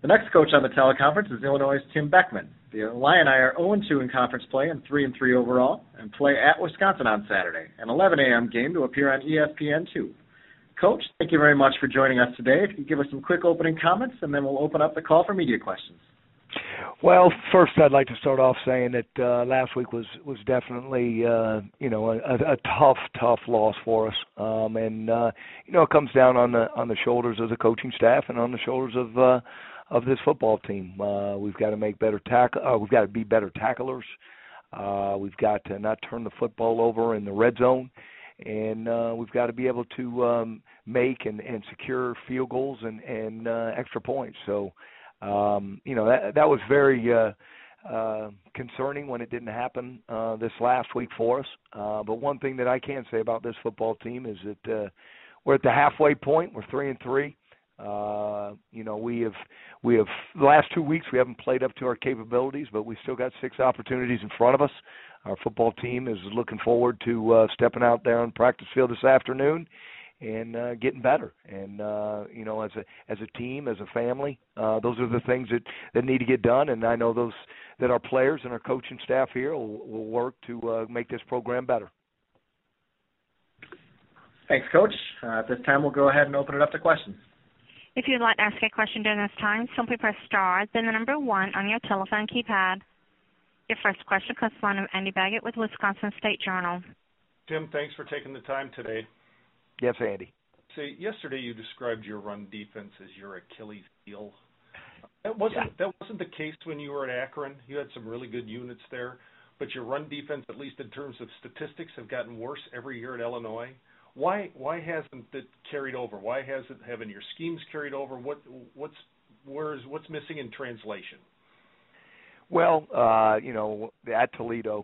The next coach on the teleconference is Illinois' Tim Beckman. The Illini are 0-2 in conference play and 3-3 overall, and play at Wisconsin on Saturday, an 11 a.m. game to appear on ESPN2. Coach, thank you very much for joining us today. If you could give us some quick opening comments, and then we'll open up the call for media questions. Well, first I'd like to start off saying that last week was definitely a tough loss for us, and it comes down on the shoulders of the coaching staff and on the shoulders of this football team. We've got to make better we've got to be better tacklers. We've got to not turn the football over in the red zone, and we've got to be able to make and secure field goals and extra points. So. That was very concerning when it didn't happen this last week for us. But one thing that I can say about this football team is that we're at the halfway point. We're 3-3. We have the last 2 weeks we haven't played up to our capabilities, but we still got 6 opportunities in front of us. Our football team is looking forward to stepping out there on the practice field this afternoon and getting better. And, as a team, as a family, those are the things that need to get done. And I know that our players and our coaching staff here will work to make this program better. Thanks, Coach. At this time, we'll go ahead and open it up to questions. If you'd like to ask a question during this time, simply press star, then the number 1 on your telephone keypad. Your first question comes from Andy Baggett with Wisconsin State Journal. Tim, thanks for taking the time today. Yes, Andy. See, yesterday you described your run defense as your Achilles heel. That wasn't the case when you were at Akron. You had some really good units there, but your run defense, at least in terms of statistics, have gotten worse every year at Illinois. Why hasn't it carried over? Why haven't your schemes carried over? What's missing in translation? Well, at Toledo,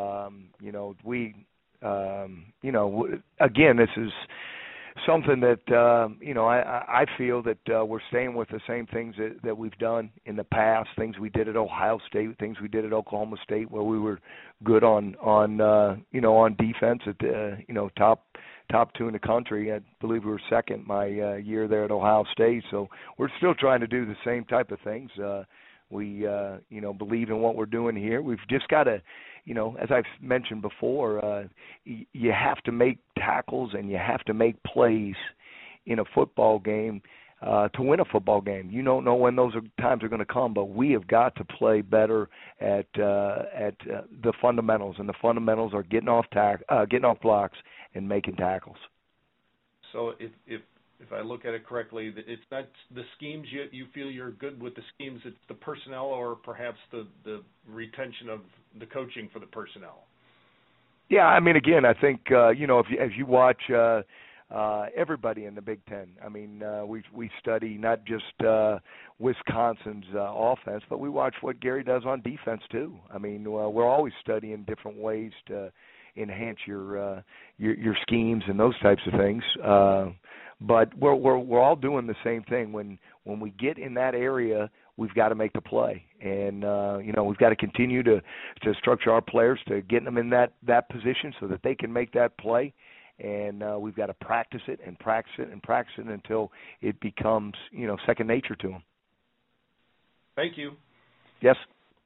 again, this is something that, I feel that we're staying with the same things that we've done in the past, things we did at Ohio State, things we did at Oklahoma State, where we were good on defense at the, top 2 in the country. I believe we were second my year there at Ohio State. So we're still trying to do the same type of things. We believe in what we're doing here. We've just got to, as I've mentioned before, you have to make tackles and you have to make plays in a football game to win a football game. You don't know when those times are going to come, but we have got to play better at the fundamentals, and the fundamentals are getting off blocks and making tackles. So if I look at it correctly, it's not the schemes you feel you're good with the schemes, it's the personnel or perhaps the retention of the coaching for the personnel. Yeah, I mean, again, I think, if you watch everybody in the Big Ten, I mean, we study not just Wisconsin's offense, but we watch what Gary does on defense too. I mean, we're always studying different ways to enhance your schemes and those types of things. But we're all doing the same thing. When we get in that area, we've got to make the play, and we've got to continue to structure our players to get them in that position so that they can make that play. And we've got to practice it and practice it and practice it until it becomes second nature to them. Thank you. Yes.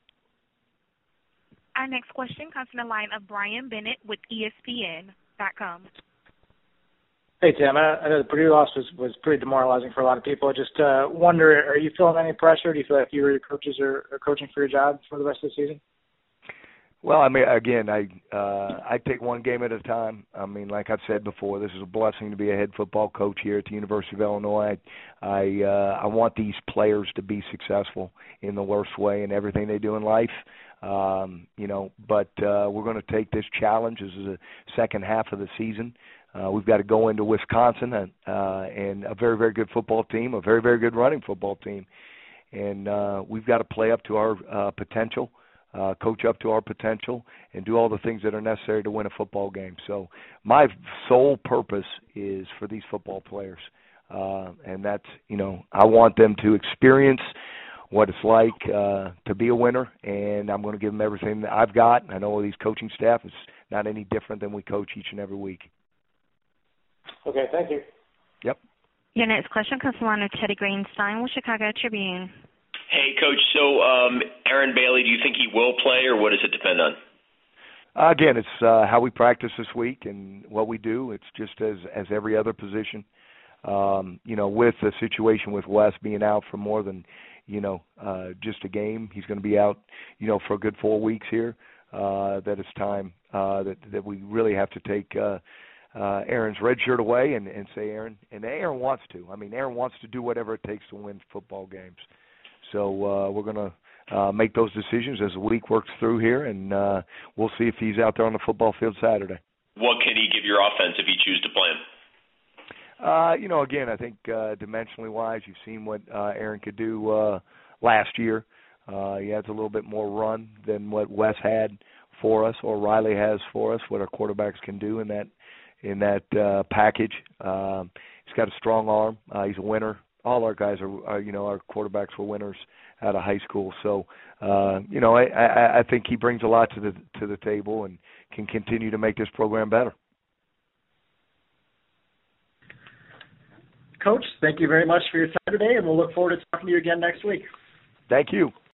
Our next question comes from the line of Brian Bennett with ESPN.com. Hey, Tim. I know the Purdue loss was pretty demoralizing for a lot of people. I just wonder, are you feeling any pressure? Do you feel like you or your coaches are coaching for your job for the rest of the season? Well, I mean, again, I take one game at a time. I mean, like I've said before, this is a blessing to be a head football coach here at the University of Illinois. I want these players to be successful in the worst way in everything they do in life. But we're going to take this challenge. This is the second half of the season. We've got to go into Wisconsin and a very, very good football team, a very, very good running football team. And we've got to play up to our potential, coach up to our potential, and do all the things that are necessary to win a football game. So my sole purpose is for these football players. And that's, I want them to experience what it's like to be a winner, and I'm going to give them everything that I've got. I know these coaching staff is not any different than we coach each and every week. Okay, thank you. Yep. Your next question comes from the line of Teddy Greenstein with Chicago Tribune. Hey, Coach. So, Aaron Bailey, do you think he will play, or what does it depend on? Again, it's how we practice this week and what we do. It's just as every other position. With the situation with Wes being out for more than, just a game, he's going to be out, for a good 4 weeks here. That it's time that we really have to take Aaron's red shirt away and say Aaron. And Aaron wants to. I mean, Aaron wants to do whatever it takes to win football games. So we're going to make those decisions as the week works through here, and we'll see if he's out there on the football field Saturday. What can he give your offense if you choose to play him? Again, I think dimensionally wise, you've seen what Aaron could do last year. He has a little bit more run than what Wes had for us, or Riley has for us. What our quarterbacks can do in that package. He's got a strong arm. He's a winner. All our guys are our quarterbacks were winners out of high school. So, I think he brings a lot to the table and can continue to make this program better. Coach, thank you very much for your time today, and we'll look forward to talking to you again next week. Thank you.